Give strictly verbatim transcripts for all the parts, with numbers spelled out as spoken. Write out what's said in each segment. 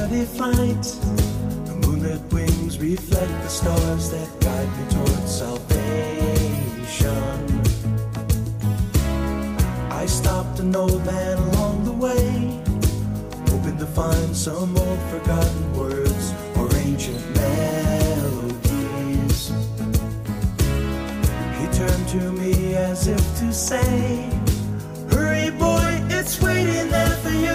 starry flight. The moonlit wings reflect the stars that guide me towards salvation. I stopped an old man along the way, hoping to find some old forgotten words or ancient melodies. He turned to me as if to say, hurry boy, it's waiting there for you.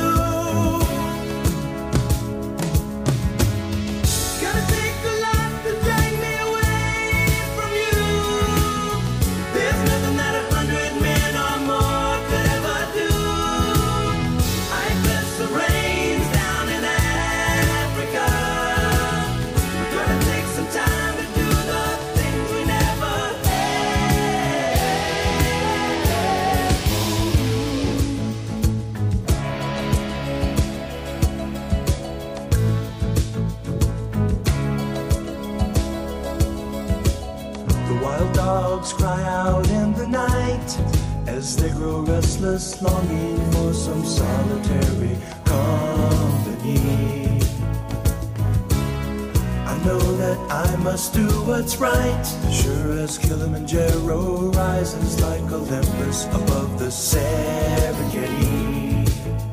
Cry out in the night as they grow restless, longing for some solitary company. I know that I must do what's right, sure as Kilimanjaro rises like Olympus above the Serengeti.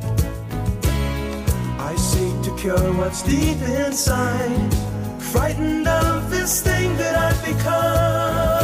I seek to cure what's deep inside, frightened of this thing that I've become.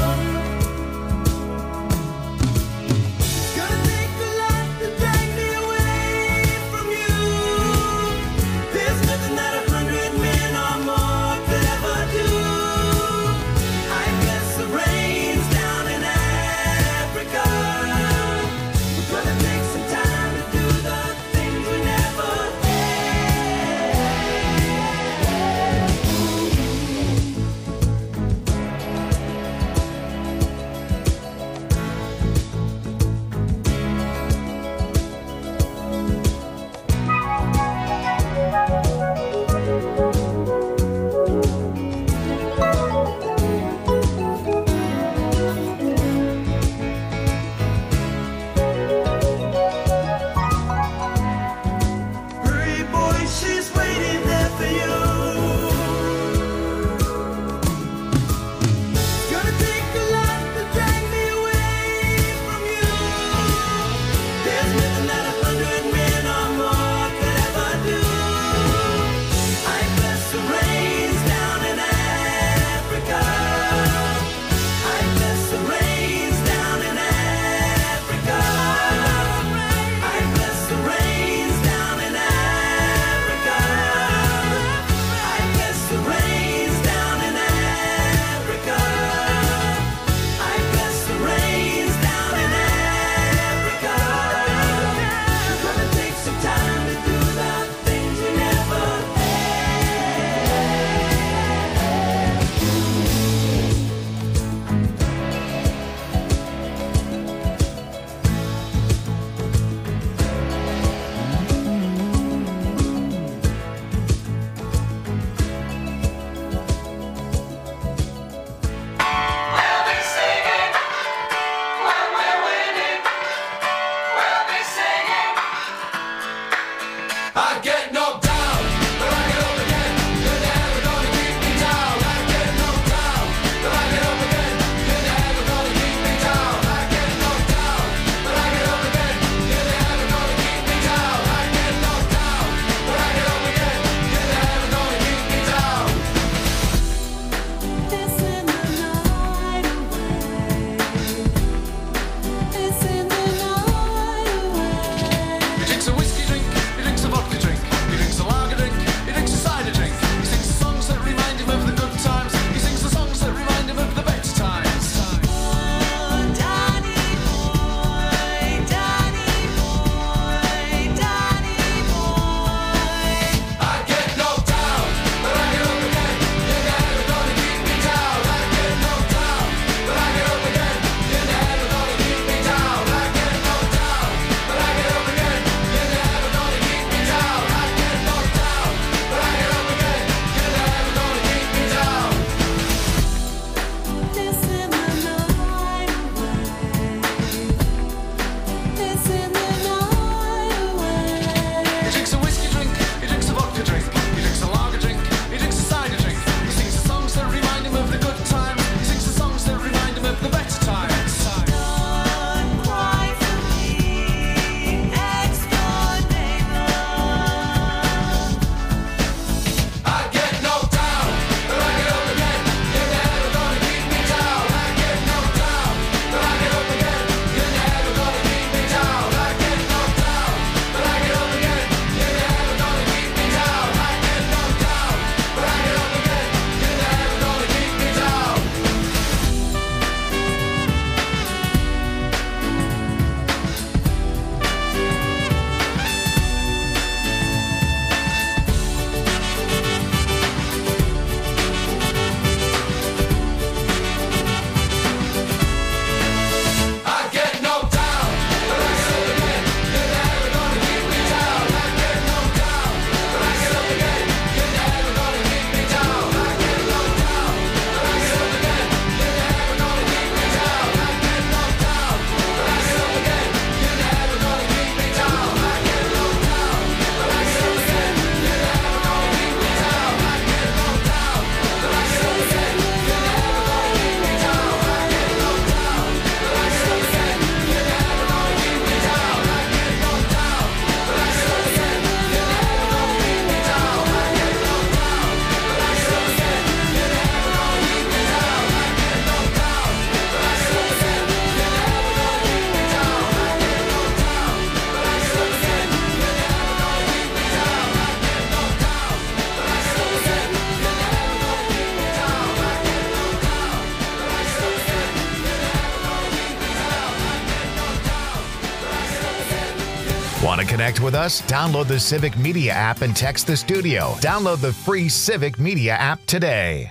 connect with us? Download the Civic Media app and text the studio. Download the free Civic Media app today.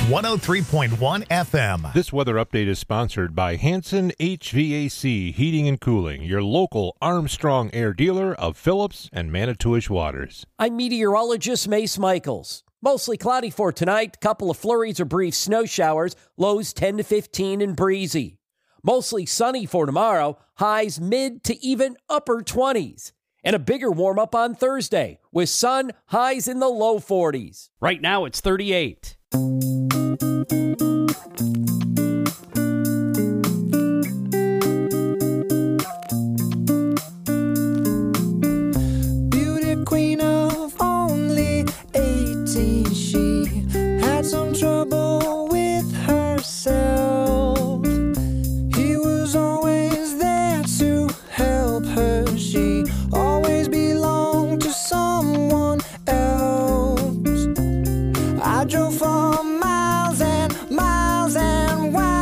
one oh three point one F M. This weather update is sponsored by Hanson H V A C Heating and Cooling, your local Armstrong Air dealer of Phillips and Manitowish Waters. I'm meteorologist Mace Michaels. Mostly cloudy for tonight, couple of flurries or brief snow showers, lows ten to fifteen and breezy. Mostly sunny for tomorrow, highs mid to even upper twenties. And a bigger warm-up on Thursday, with sun, highs in the low forties. Right now it's thirty-eight. Beauty queen of only eighteen, she had some trouble with herself. He was always there to help her. She always belonged to someone else. I drove for miles and miles and miles.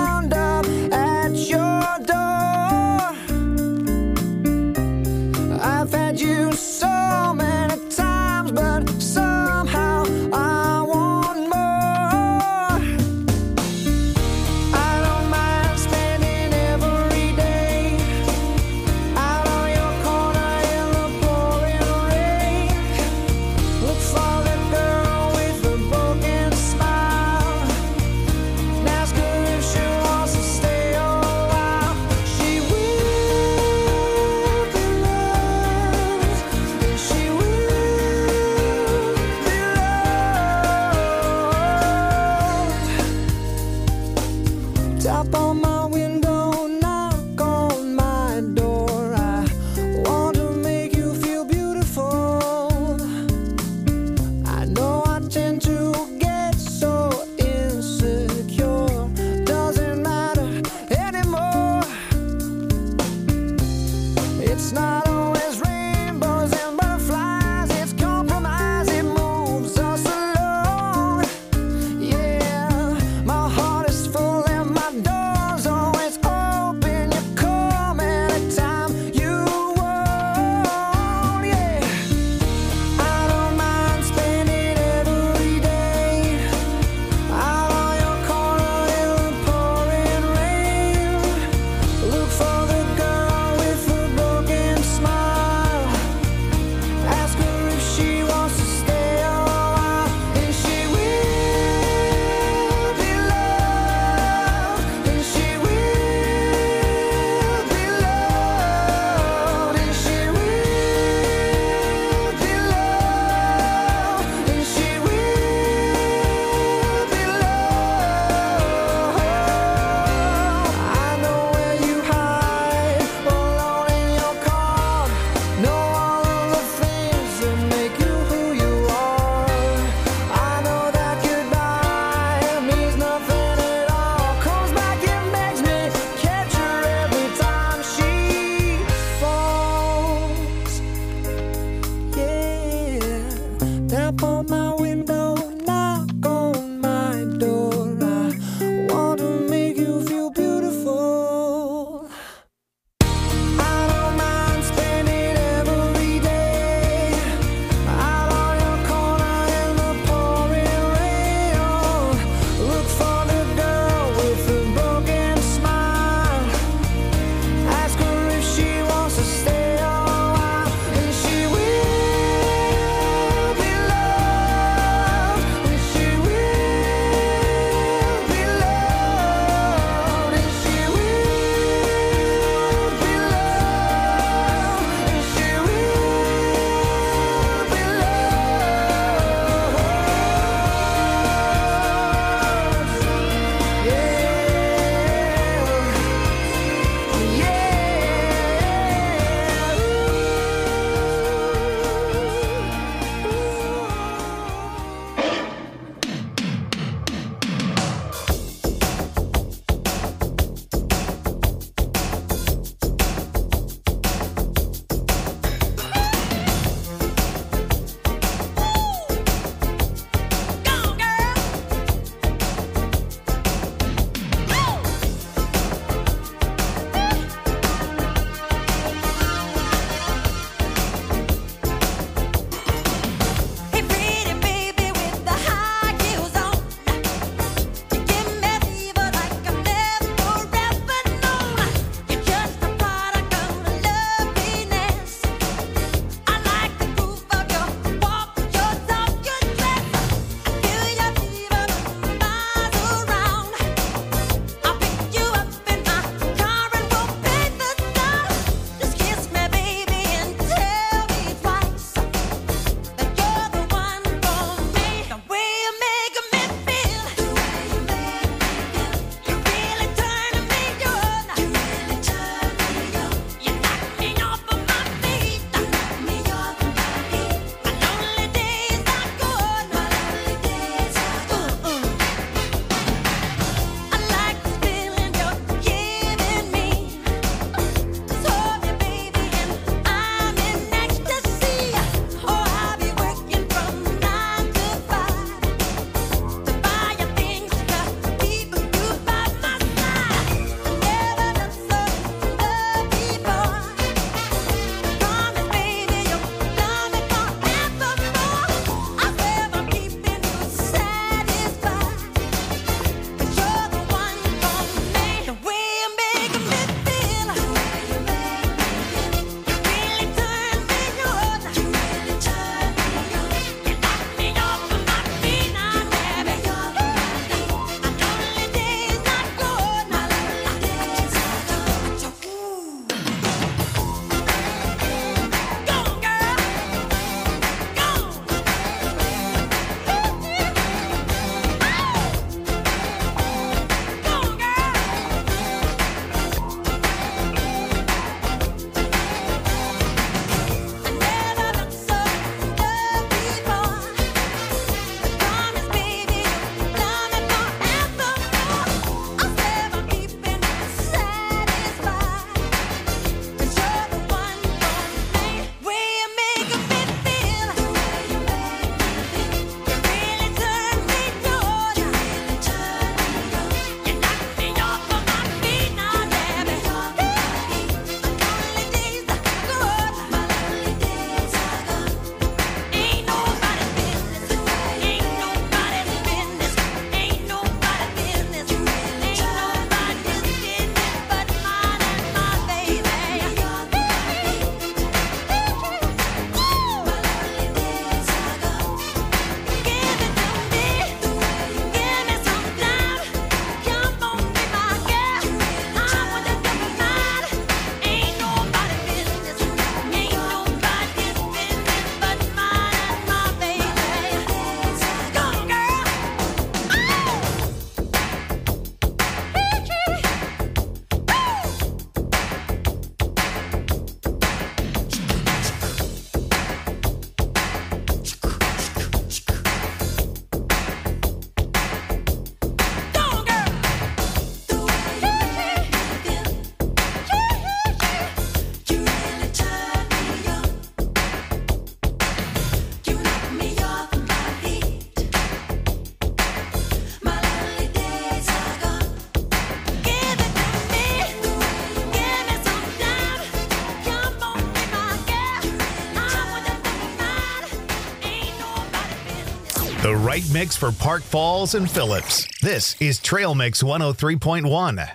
The right mix for Park Falls and Phillips. This is Trail Mix one oh three point one. The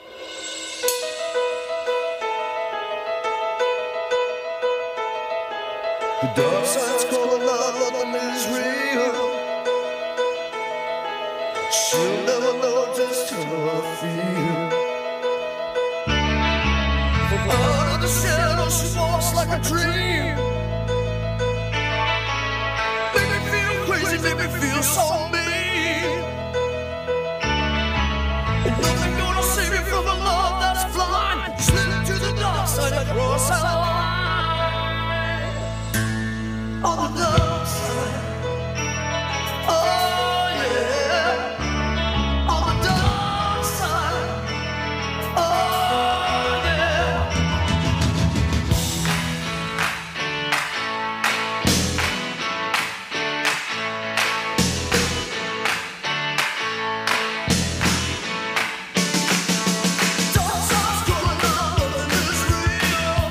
dark side's calling out, nothing is real. She'll never know just how I feel. From out of the shadows, she walks like a dream. Make me feel crazy, make me feel so mean. And nothing gonna save me from the love that's blind. Slip to the dark side and cross our line. On the dark side, oh yeah. On the dark side, oh yeah. Dark side's calling out, nothing is real.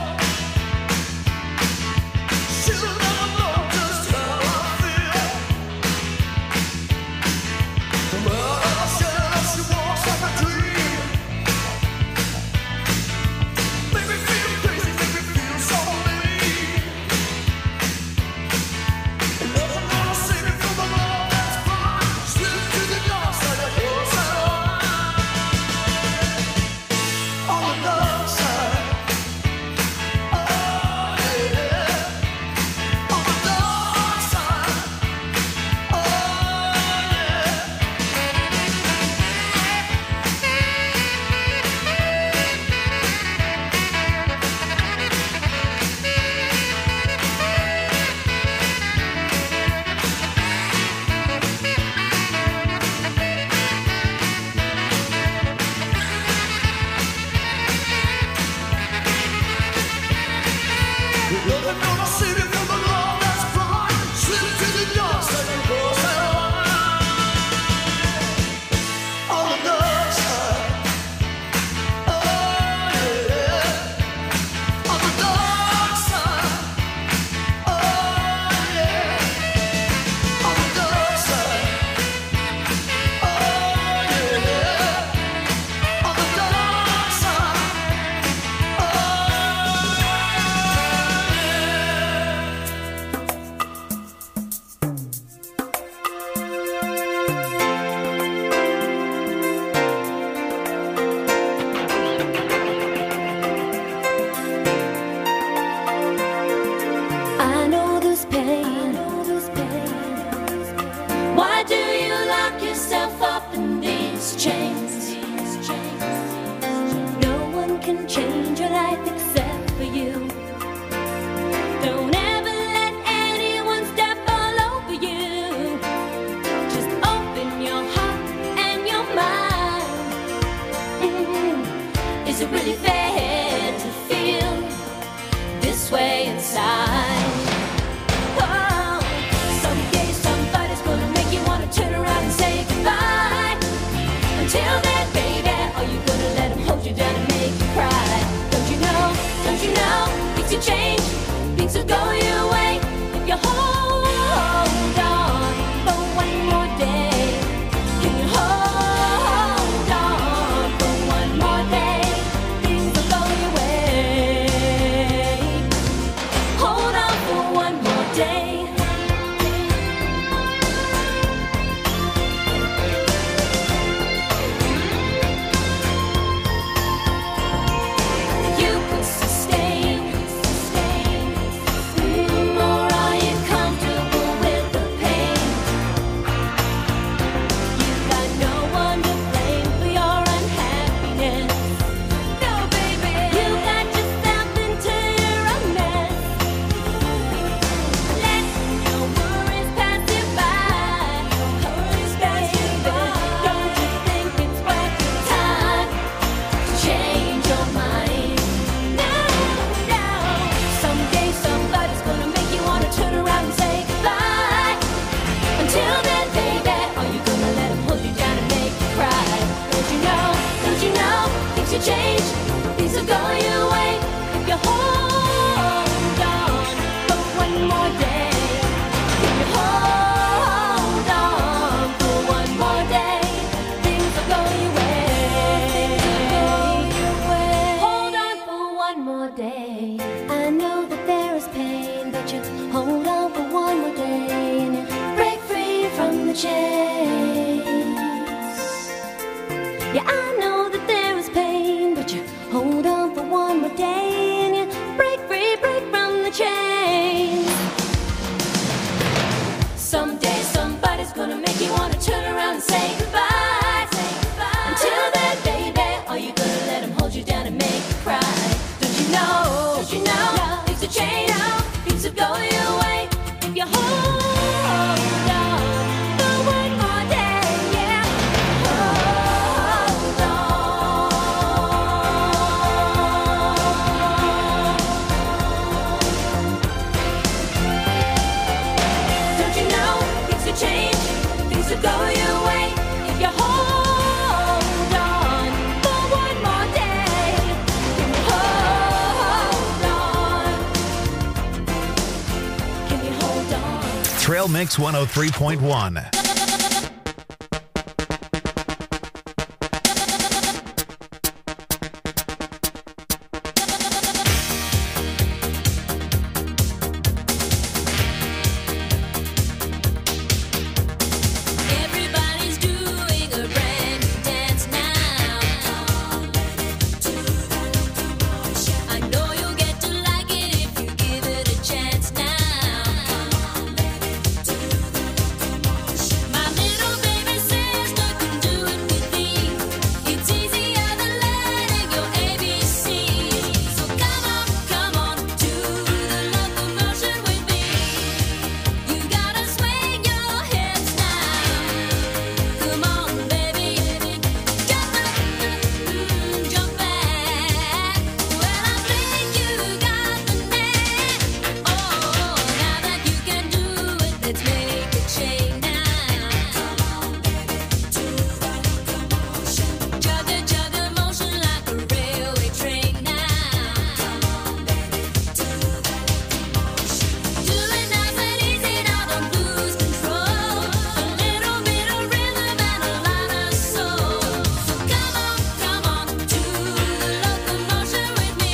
She'll never know just how I feel. From out of the shadows, she walks like a dream. Make me feel crazy, make me feel so mean. And nothing gonna save me from the love that's blind. Slip to the dark side and cross our line. On the dark side, oh yeah. On the dark side, oh yeah. Nothing gonna save me from the love that's blind. Slip to the dark side and cross our line. On the dark side, oh yeah. On the dark side, oh yeah. On the dark side, oh yeah. On the dark side, oh I know this pain. Why do you lock yourself up in these chains? No one can change your life except for you. Don't ever let anyone step all over you. Just open your heart and your mind. Mm. Is it really fair to feel this way inside? Oh, someday somebody's gonna make you wanna turn around and say goodbye. Until then, baby, are you gonna let him hold you down and make you cry? Don't you know, don't you know, things will change, things will go your way if you hold on for one more day. Can you hold on for one more day? Things will go your way. Hold on for one more day. You could sustain, mm, or are you comfortable with the pain? You got no one to blame for your unhappiness. No, baby, you got yourself into your own mess. Let your worries pass you by. Worries pass you by. Don't you think it's worth your time to change your mind? No, no. Someday somebody's gonna make you wanna turn around and say goodbye. Until then, baby, are you gonna let him hold you down and make you cry? Don't you know, don't you know, things will change, things will go your way if you hold on for one more day. If you hold say goodbye. Say goodbye. Until then, baby, are you gonna let him hold you down and make you cry? Don't you know? Don't you know? Things will change. Things will go your way if you hold on for one more day. Yeah, hold on. Don't you know? Things will change. Things will go your way if you hold on for one more day. Can you hold on? Can you hold on? Trail Mix one oh three point one. Everybody's doing a brand new dance now. I know you'll get to like it if you give it a chance now. My little baby says, look and do it with me. It's easier than learning your A B C. So come on, come on to the locomotion with me. You gotta swing your hips now. Come on, baby, jump up, mm, jump back. Well, I think you got the knack. Oh, now that you can do it, let's make a change now. Come on, baby, to the locomotion. Jug a jug a motion like a railway train now. Come on, baby, to the locomotion. Do it nice and easy, now don't lose control. A little bit of rhythm and a lot of soul. So come on, come on to the locomotion with me.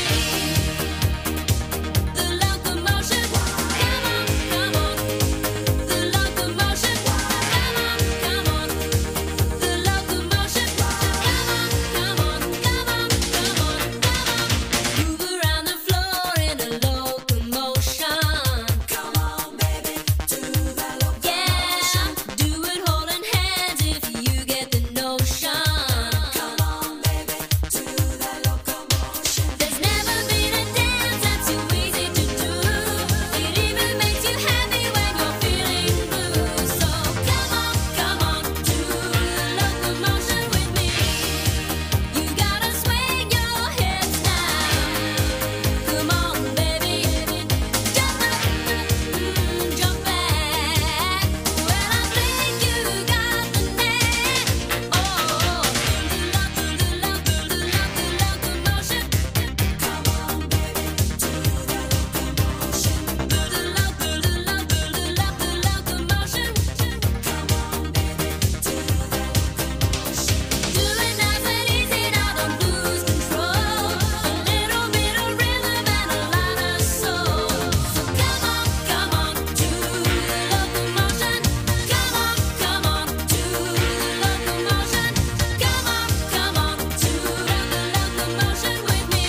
The locomotion, come on, come on. The locomotion, come on, come on. The locomotion, come on, come on, come on, come on, come on. Move around the floor in a locomotion. Come on, baby, to the locomotion. Yeah, do it holding hands if you get the notion. Come on, baby, to the locomotion. There's never been a dance that's too easy to do. It even makes you happy when you're feeling blue. So come on, come on to the locomotion with me. You gotta swing your hips now. Come on, baby, jump up, mm, jump back. Well, I think you got the knack. Oh, the loco, the loco, the loco, locomotion. Come on, baby, to the locomotion. The loco, the loco, the loco, locomotion. Come on, baby, to the locomotion. Do it nice and easy, now don't lose control. A little bit of rhythm and a lot of soul. So come on, come on to the locomotion. Come on, come on to the locomotion. Come on, come on to the locomotion with me.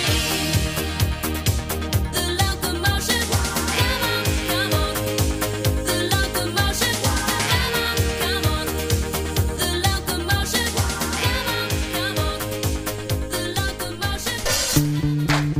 The locomotion, come on, come on. The locomotion, come on, come on. The locomotion, come on, come on. The locomotion.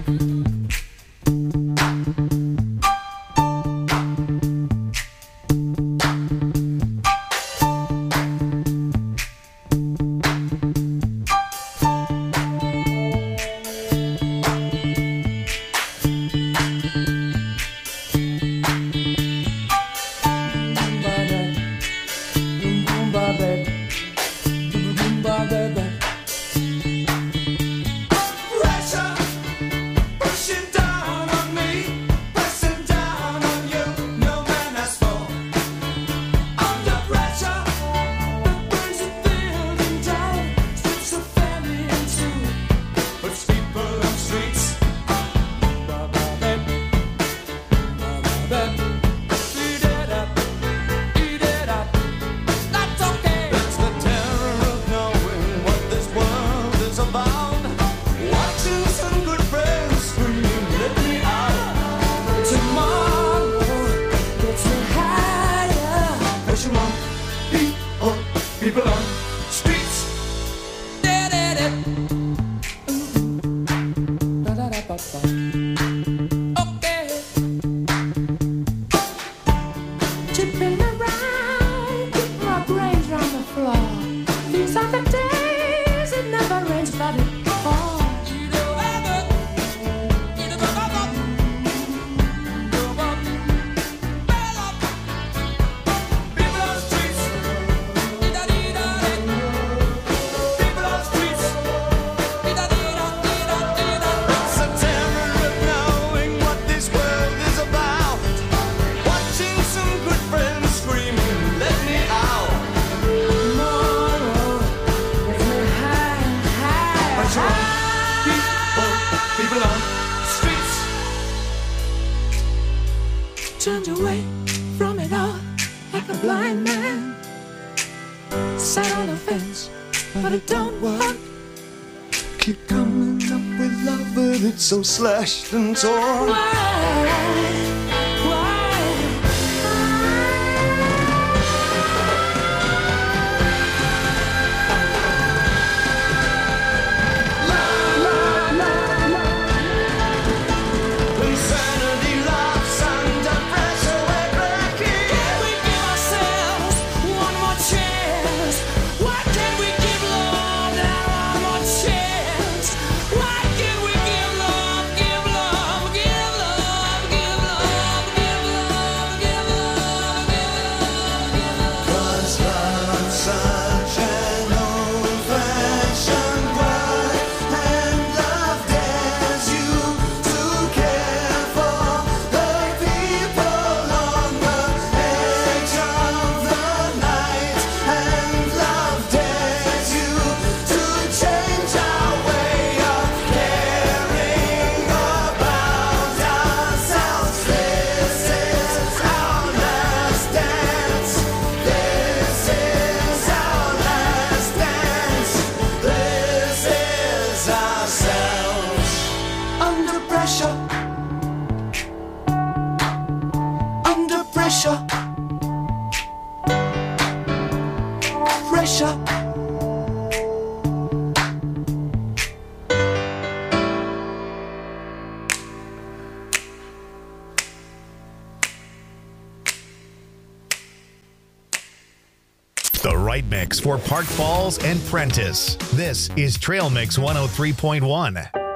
Pressure pushing down on me, pressing down on you. No man has fall. Under pressure, the burns are building down, strips the family in two, puts people on streets. Eat it up, eat it up. That's okay. That's the terror of knowing what this world is about. Watching some good friends scream, let me out. Tomorrow gets me higher. Push 'em on, people, people on. floor. These are the days it never rains, but it falls. Turned away from it all like a blind man. Sat on a fence, but it don't work. Keep coming up with love, but it's so slashed and torn. Why? Why? Insanity laughs under pressure, we're breaking. Can we give ourselves one more chance? Why can't we give love that one more chance? Why can't we give love, give love, give love, give love, give love, give love, give love, give love? 'Cause love's such an old-fashioned word, and love dares you to care for the people on the edge of the night, and love dares you to change our way of caring about ourselves. This is our last dance. This is our last dance. This is ourselves. Under pressure. Under pressure. Pressure. The right mix for Park Falls and Prentice. This is Trail Mix one oh three point one.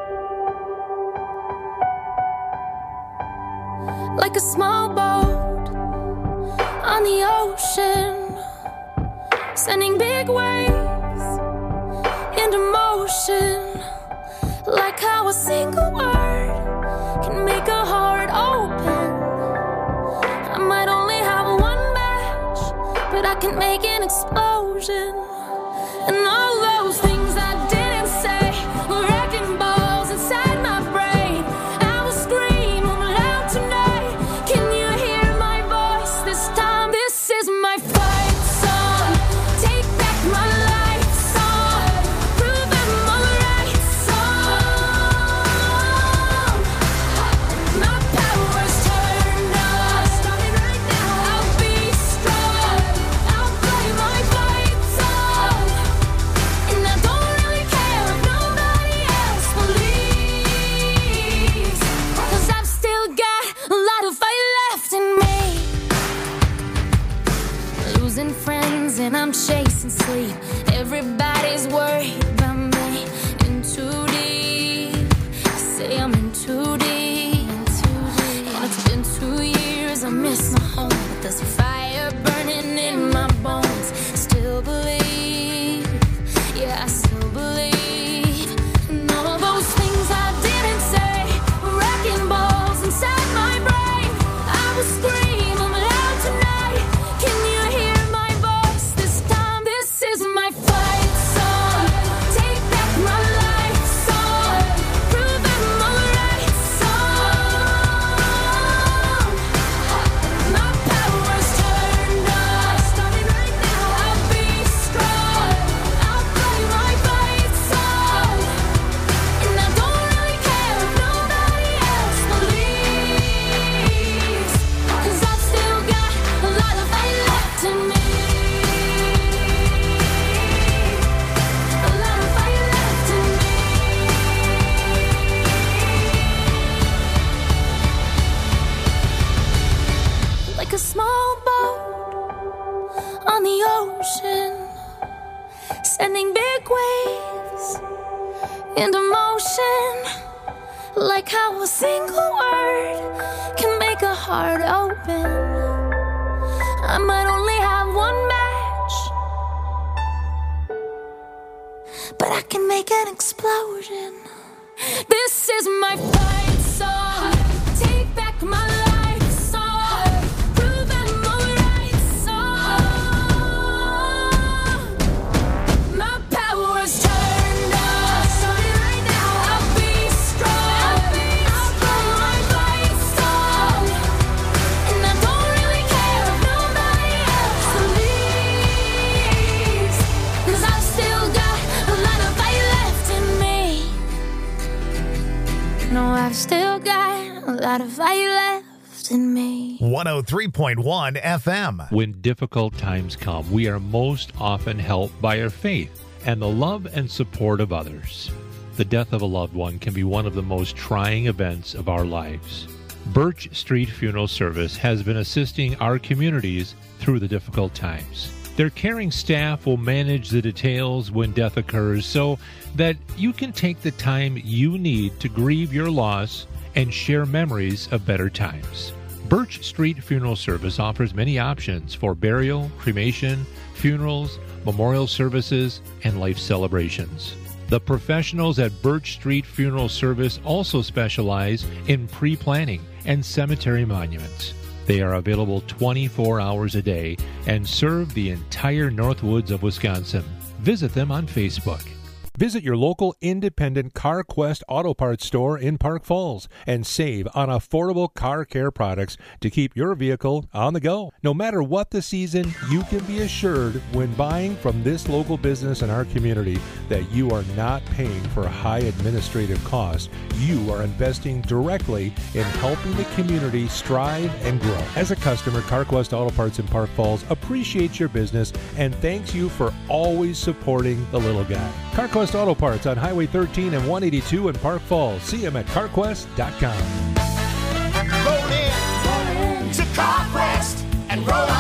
Like a small boat on the ocean, sending big waves into motion. Like how a single word can make a heart open. I might only have one match, but I can make an explosion. And all those things I didn't say were wrecking balls inside my brain. I will scream loud tonight. Can you hear my voice this time? This is my fight song. Take back my life song. Prove I'm alright song. My power's turned on. Starting right now. I'll be strong. I'll play my fight song. And I don't really care if nobody else believes. 'Cause I've still got a lot of fight left in me. Losing friends and I'm chasing sleep. Everybody's worried about me. In too deep. Say I'm in too deep. And it's been two years. I miss my home, but there's a fire burning in my bones. Still believe. Yeah, I still believe. And all those things I didn't say were wrecking balls inside my brain. I will scream I'm loud tonight. Can you hear my voice this time? This is my fight song. Take back my life song. Prove I'm alright song. My power's turned on. Starting right now. I'll be strong. I'll play my fight song. And I don't really care if nobody else believes. 'Cause I've still got a lot of fight left in me. A lot of fight left in me. Like a small boat on the ocean, sending big waves into motion. Like how a single word can make a heart open. I might only have one match, but I can make an explosion. This is my fight song. Take back my life song. Prove I'm alright song. My power's turned on. Starting right now. I'll be strong. I'll blow my fight song. And I don't really care if nobody else believes. 'Cause I've still got a lot of fight left in me. No, I've still got a lot of fight left in me. one oh three point one F M. When difficult times come, we are most often helped by our faith and the love and support of others. The death of a loved one can be one of the most trying events of our lives. Birch Street Funeral Service has been assisting our communities through the difficult times. Their caring staff will manage the details when death occurs so that you can take the time you need to grieve your loss and share memories of better times. Birch Street Funeral Service offers many options for burial, cremation, funerals, memorial services, and life celebrations. The professionals at Birch Street Funeral Service also specialize in pre-planning and cemetery monuments. They are available twenty-four hours a day and serve the entire Northwoods of Wisconsin. Visit them on Facebook. Visit your local independent CarQuest Auto Parts store in Park Falls and save on affordable car care products to keep your vehicle on the go. No matter what the season, you can be assured when buying from this local business in our community that you are not paying for high administrative costs. You are investing directly in helping the community strive and grow. As a customer, CarQuest Auto Parts in Park Falls appreciates your business and thanks you for always supporting the little guy. CarQuest Auto Parts on Highway thirteen and one eighty-two in Park Falls. See them at carquest dot com. Roll in, roll in to CarQuest and roll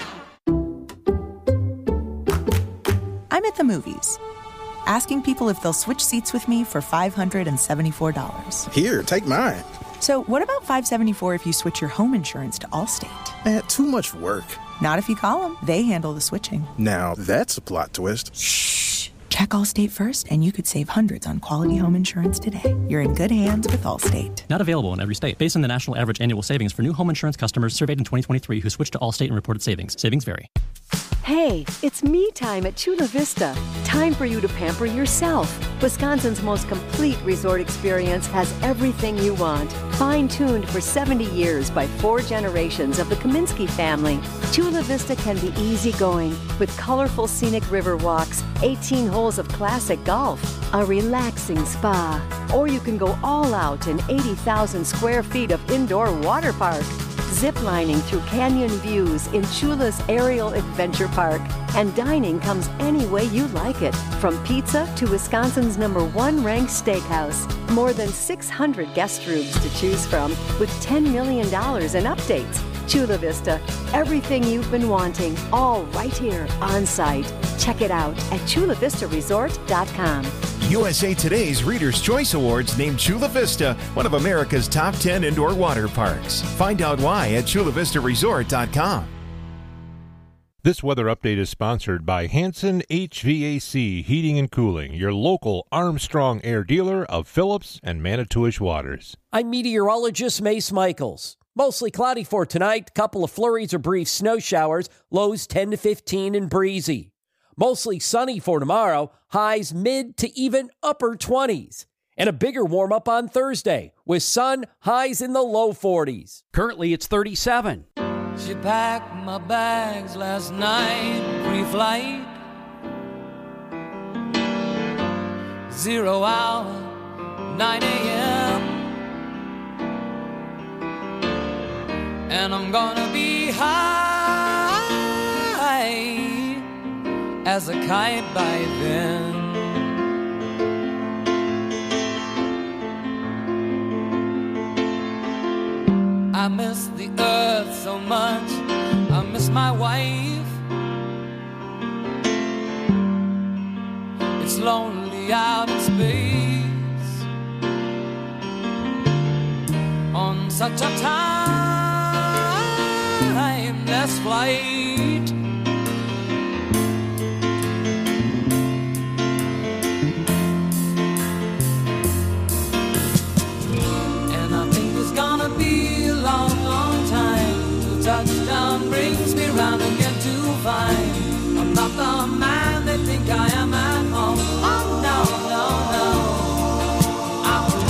on. I'm at the movies, asking people if they'll switch seats with me for five hundred seventy-four dollars. Here, take mine. So what about five hundred seventy-four dollars if you switch your home insurance to Allstate? Man, too much work. Not if you call them. They handle the switching. Now, that's a plot twist. Shh. Check Allstate first, and you could save hundreds on quality home insurance today. You're in good hands with Allstate. Not available in every state. Based on the national average annual savings for new home insurance customers surveyed in twenty twenty-three who switched to Allstate and reported savings. Savings vary. Hey, it's me time at Chula Vista. Time for you to pamper yourself. Wisconsin's most complete resort experience has everything you want. Fine-tuned for seventy years by four generations of the Kaminsky family, Chula Vista can be easygoing with colorful scenic river walks, eighteen holes of classic golf, a relaxing spa, or you can go all out in eighty thousand square feet of indoor water park. Ziplining through canyon views in Chula's Aerial Adventure Park. And dining comes any way you like it, from pizza to Wisconsin's number one ranked steakhouse. More than six hundred guest rooms to choose from with ten million dollars in updates. Chula Vista, everything you've been wanting, all right here on site. Check it out at chula vista resort dot com. U S A Today's Reader's Choice Awards named Chula Vista one of America's top ten indoor water parks. Find out why at chula vista resort dot com. This weather update is sponsored by Hanson H V A C Heating and Cooling, your local Armstrong Air dealer of Phillips and Manitowish Waters. I'm meteorologist Mace Michaels. Mostly cloudy for tonight, couple of flurries or brief snow showers, lows ten to fifteen and breezy. Mostly sunny for tomorrow, highs mid to even upper twenties. And a bigger warm-up on Thursday, with sun, highs in the low forties. Currently, it's thirty-seven. She packed my bags last night, pre-flight. Zero hour, nine a.m. And I'm gonna be high as a kite by then. I miss the earth so much, I miss my wife. lonely out in space on such a timeless flight. And I think it's gonna be a long, long time till touchdown brings me round again to find I'm not the man they think I am at home. Oh no, no, no, I'm a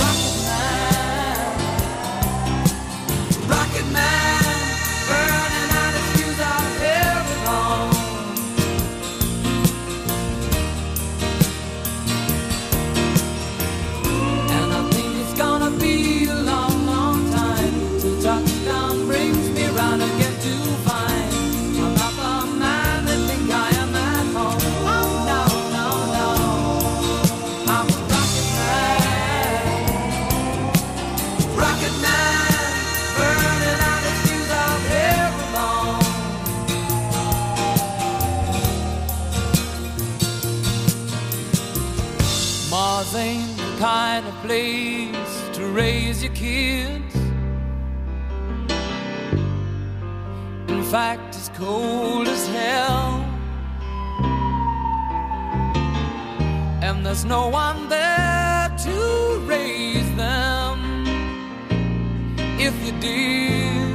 rocket man, rocket man, burning out his fuse out here alone. And I think it's gonna be a long, long time till touchdown brings me round again to find I'm not the man they think I am at home. Oh no, no, no, I'm a rocket man, rocket man, burning out his fuse out here alone. Mars ain't the kind of place to raise your kids. In fact, it's cold as hell, and there's no one there to raise them if you did.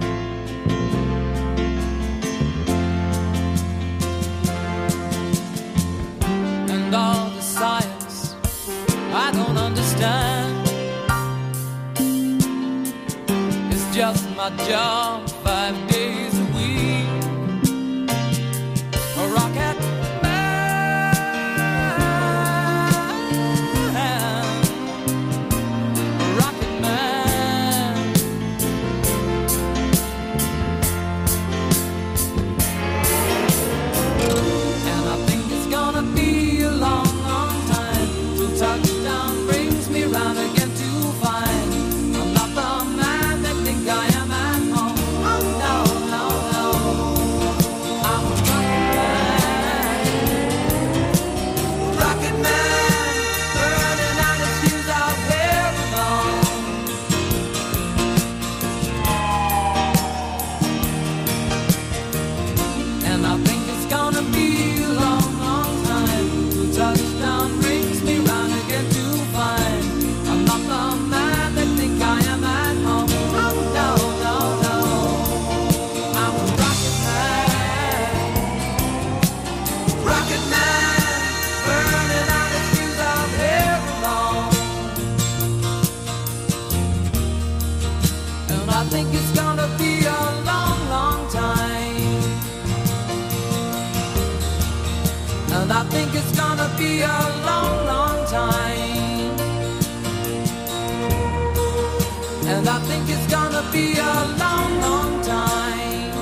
And all the science I don't understand, it's just my job five days a week. A rocket man, a rocket man. And I think it's gonna be a long, long time till touchdown brings me round again to find I'm not the man they think I am at home. Oh no, no, no, I'm a rocket man, rocket man, burning out his fuse out here alone. And I think it's gonna be a long, long time till touchdown brings me round again to find I'm not the man they think I am at home. Oh no, no, no, I'm a rocket man, rocket man, burning out his fuse out here alone. And I think it's gonna be a long, long time. And I think it's gonna be a long, long time. And I think it's gonna be a long, long time.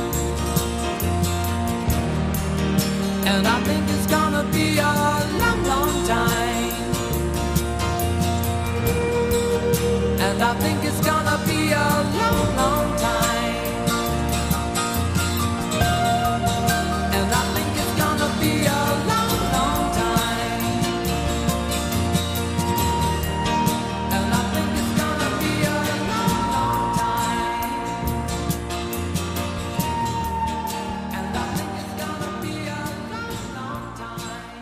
And I think it's gonna be a long, long time. And I think it's gonna be a long, long time. And I think it's gonna be a long, long time. And I think it's gonna be a long, long time. And I think it's gonna be a long, long time.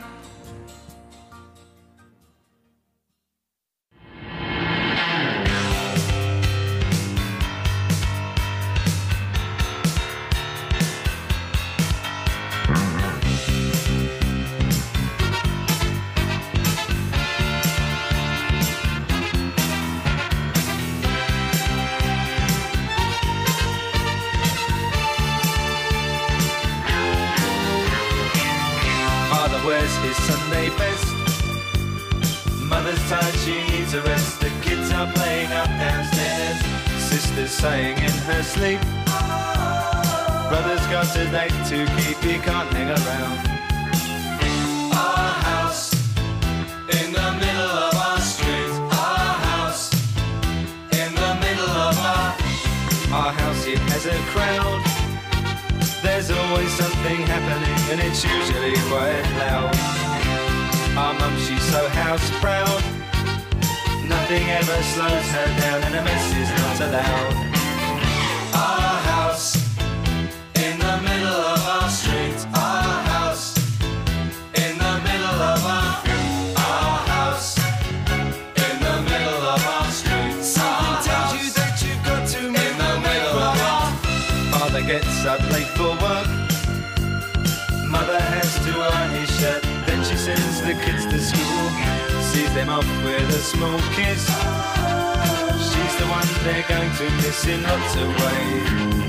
Father wears his Sunday best. Mother's tired, she needs a rest. The kids are playing up downstairs. Sister's sighing in her sleep. Brother's got a date to keep, he can't hang around. Our house in the middle of our street. Our house in the middle of our Our house, it has a crowd. There's always something happening, and it's usually quite loud. Our mum, she's so house proud. Nothing ever slows her down, and a mess is not allowed. Our house in the middle of our street. Our house in the middle of our our house in the middle of our street. Something tells you that you've got to in the middle of our. Father gets up late for work. Mother has to iron his shirt. Then she sends the kids to school. Sees them off with a small kiss. She's the one they're going to miss in lots of ways.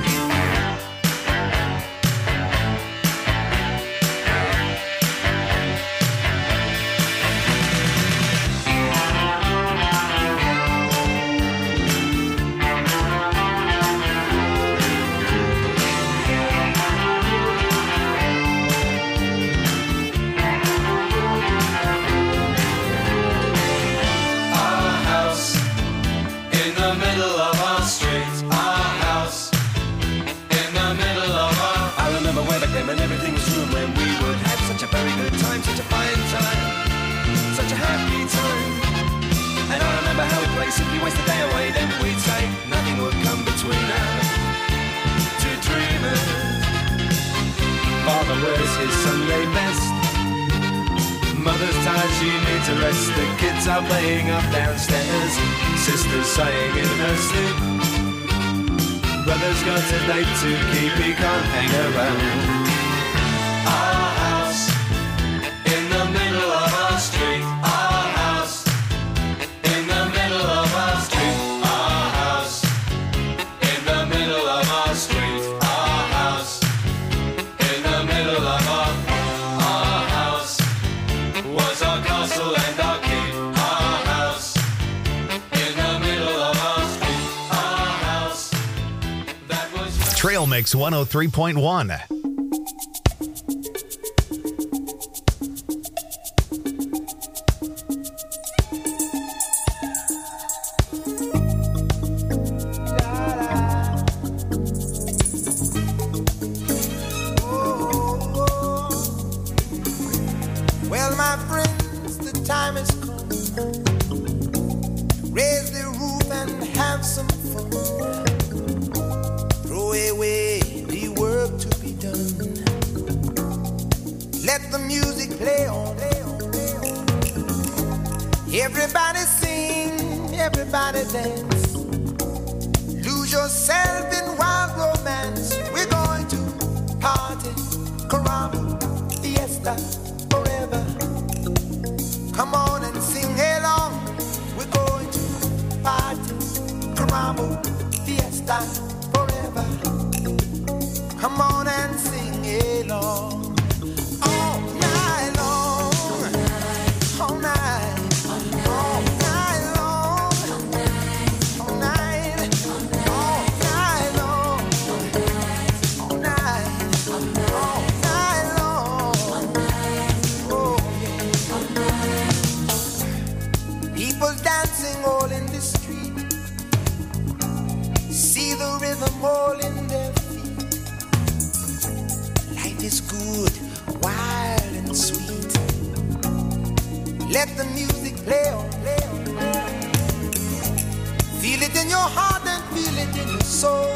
And everything was room when we would have such a very good time, such a fine time, such a happy time. And I remember how we'd play, simply waste the day away. Then we'd say nothing would come between us, two dreamers. Father wears his Sunday best. Mother's tired, she needs a rest. The kids are playing up downstairs. Sister's sighing in her sleep. Brother's got a date to keep, he can't hang around. Our house in the middle of our street. Our house in the middle of our street. Our house in the middle of our street. Our house in the middle of our our house was our castle and our keep. Our house in the middle of our street. Our house that was Trail Mix one oh three point one. Well, my friends, the time has come. Raise the roof and have some fun. Throw away the work to be done. Let the music play on. Everybody sing, everybody dance. Lose yourself in wild romance. We're going to party, caramba, fiesta. Forever. Come on and sing along. We're going to party, caramba, fiesta, forever. Come on and sing along. All night long. All night. All night long. All night. All night long. All night. All night long. People dancing all in the street. See the rhythm all in their feet. Life is good, wild and sweet. Let the music play on, play on, play on. Feel it in your heart and feel it in your soul.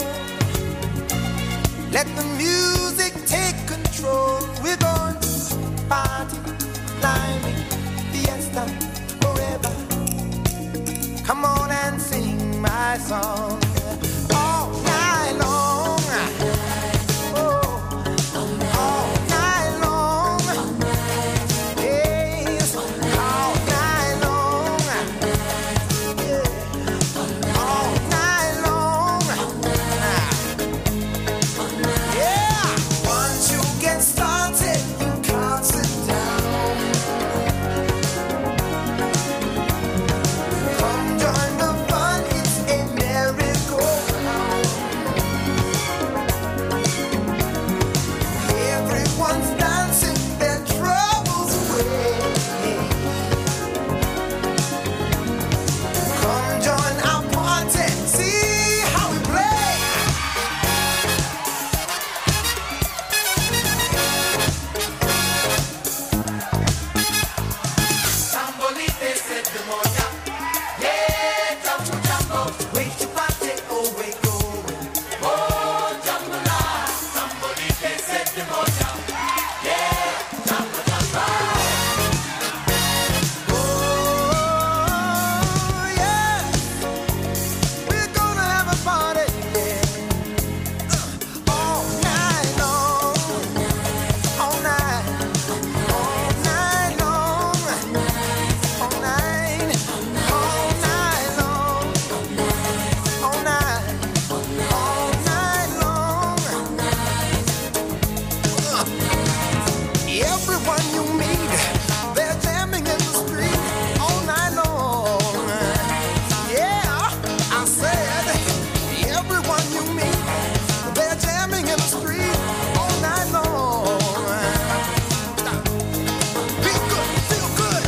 Let the music take control. We're going to party, climbing, fiesta, forever. Come on and sing my song all night long. Oh, all night long. Yes, all night long. Yeah, all night long. Yeah, once you get started, you can't sit down. Come join the fun, it's a merry Everyone you meet, they're jamming in the street all night long. Yeah, I said, everyone you meet, they're jamming in the street all night long. Be good, feel good.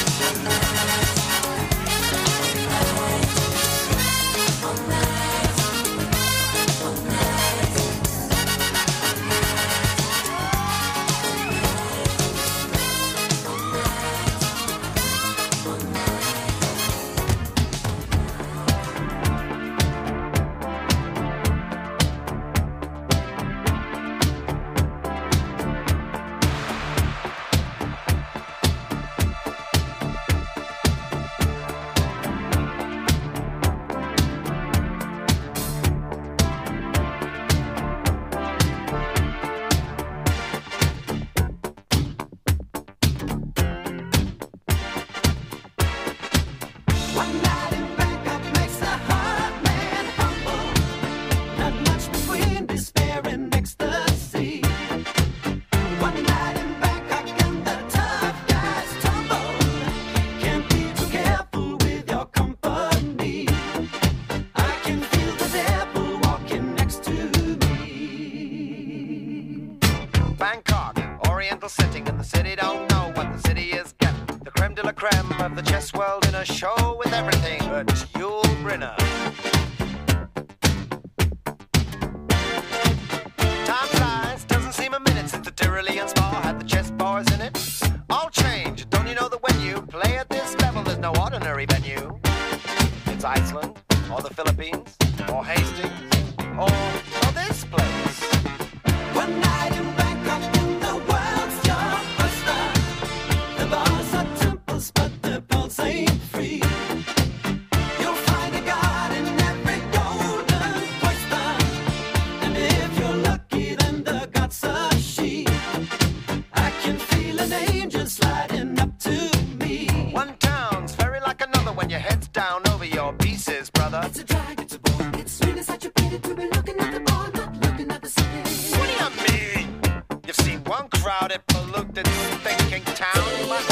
One night in Bangkok makes the heart man humble. Not much between despair and ecstasy. One night in Bangkok and the tough guys tumble. Can't be too careful with your company. I can feel the devil walking next to me. Bangkok, oriental setting, and the city don't know what the city is getting. The creme de la creme of the chess world in a show with everything but Yul Brynner. Time flies, doesn't seem a minute since the Tyrolean Spa had the chess bars in it. All change, don't you know that when you play at this level, there's no ordinary venue? It's Iceland, or the Philippines, or Hastings, or, or this place. One night in Bangkok in the world's your oyster. The bars are temples, but the pulse ain't free. You'll find a god in every golden oyster. And if you're lucky, then the god's a she. I can feel an angel sliding up to me. One town's very like another when your head's down over your pieces, brother. It's a drag, it's a bore. It's sweet as such a pity to be looking at the bar, not looking at the city. What do you mean? You've seen one crowded, polluted, thinking town.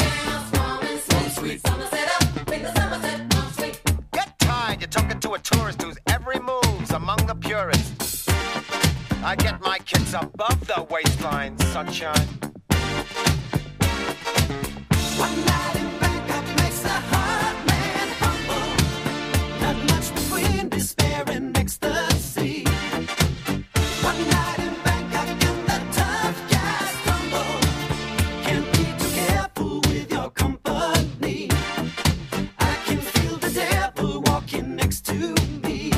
Get tired, you're talking to a tourist whose every move's among the purists. I get my kicks above the waistline, sunshine. One night in Bangkok makes the heart man humble. Not much between despair and ecstasy. One night in Bangkok and the tough guys tumble. Can't be too careful with your company. I can feel the devil walking next to me.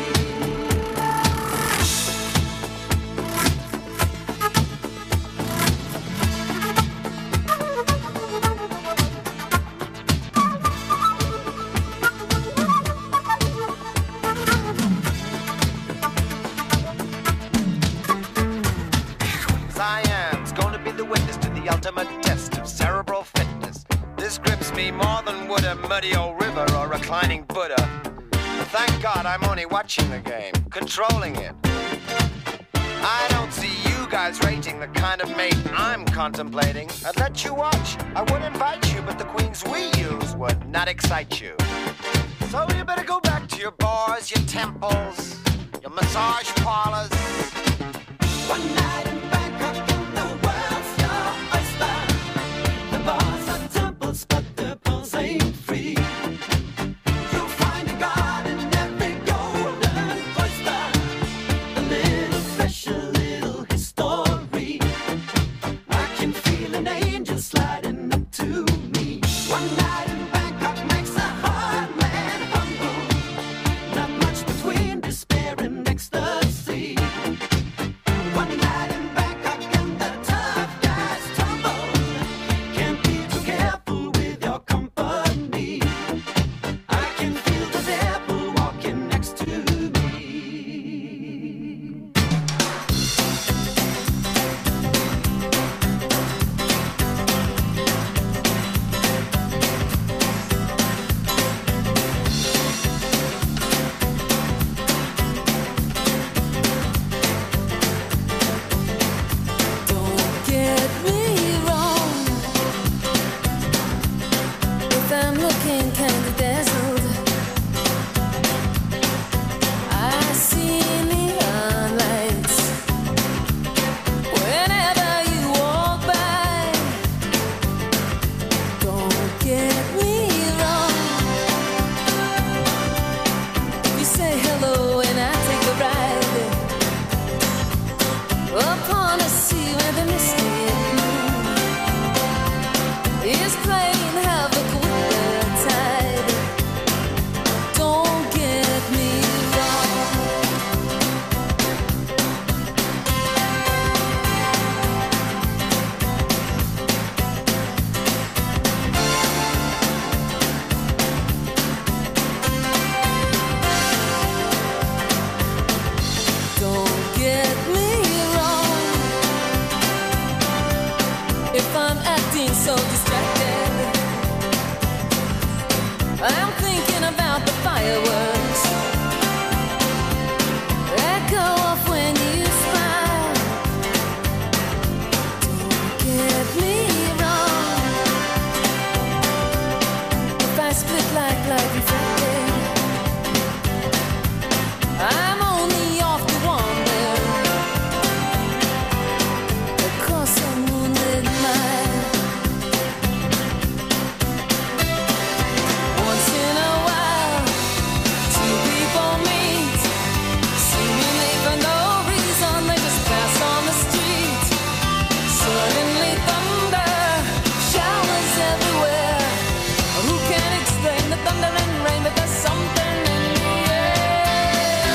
Siam's gonna be the witness to the ultimate test of cerebral fitness. This grips me more than would a muddy old river or reclining Buddha. But thank God I'm only watching the game, controlling it. I don't see you guys rating the kind of mate I'm contemplating. I'd let you watch, I would invite you, but the queens we use would not excite you. So you better go back to your bars, your temples, your massage parlors. One night in Bangkok and the world's your oyster. The bars are temples, but the pulse ain't free. You'll find a god in every golden oyster. A little fish, a little history. I can feel an angel sliding up to me. One night in Bangkok makes a hard man humble. Not much between despair and ecstasy. One night in Bangkok. seem so distracted. I'm thinking about the fireworks.